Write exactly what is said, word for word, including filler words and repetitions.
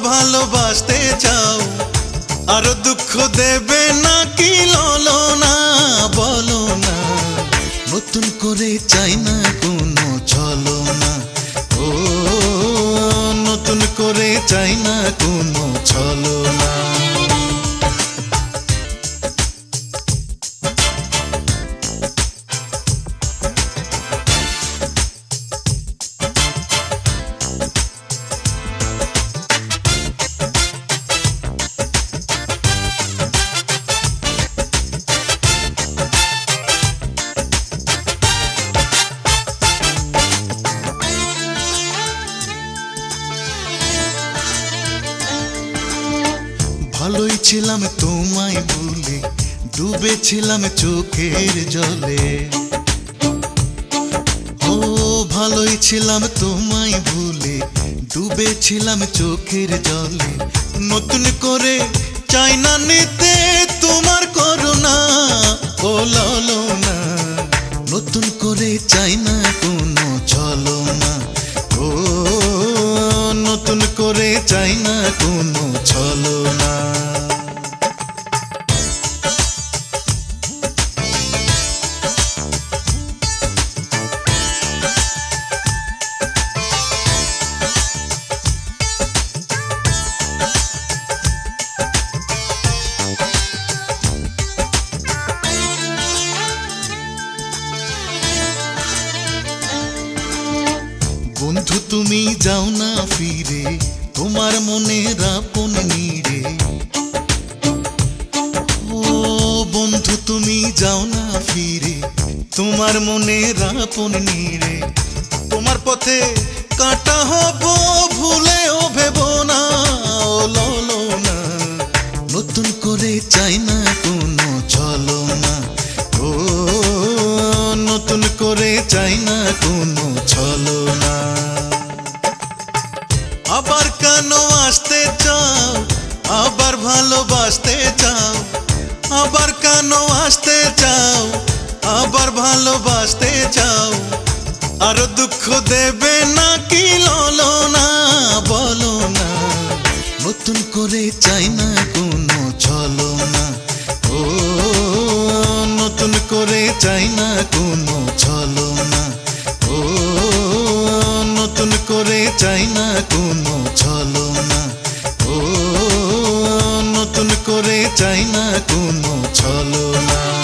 ভালোবাসতে চাও, আরো দুঃখ দেবে নাকি ললনা? বলো না, নতুন করে চাই না কোনো ছলনা। ও নতুন করে চাই না কোনো ছলনা। ভালোই ছিলাম তোমায় ভুলে, ডুবেছিলাম চোখের জলে। ও ভালোই ছিলাম তোমায় ভুলে, ডুবেছিলাম চোখের জলে। নতুন করে চাই না নিতে তোমার করুণা, ও ললনা। নতুন করে চাই না কোনো ছলনা। ও নতুন করে চাই না কোনো ছলনা। বন্ধু তুমি যাও না ফিরে, তোমার মনের আপন নিড়ে। ও বন্ধু তুমি যাও না ফিরে, তোমার মনের আপন নিড়ে। তোমার পথে কাটা হব ভুলেও ভেবো না, ও ললনা। নতুন করে চাই না কোনো ছলনা। ও নতুন করে চাই না কোনো ছলনা। আবার কেন আসতে চাও, আবার ভালোবাসতে চাও। আবার কেন আসতে চাও, আবার ভালোবাসতে চাও। আরো দুঃখ দেবে নাকি ললনা? বলো না, নতুন করে চাই না কোনো ছলনা। ও নতুন করে চাই না কোনো ছলনা। ও নতুন করে চাই না কোনো ছলনা। ও নতুন করে চাই না কোনো ছলনা।